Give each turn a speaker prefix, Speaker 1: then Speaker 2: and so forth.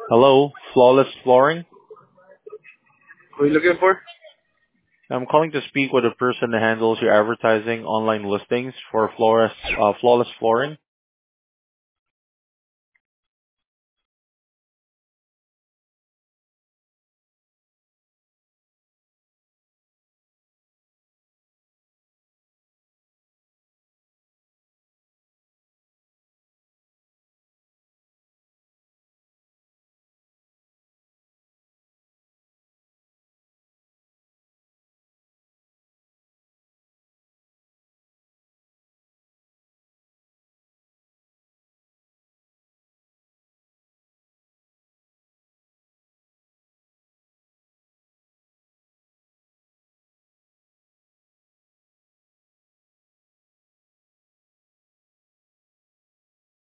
Speaker 1: Hello, Flawless Flooring.
Speaker 2: Who are you looking for?
Speaker 1: I'm calling to speak with the person that handles your advertising online listings for Flawless Flooring.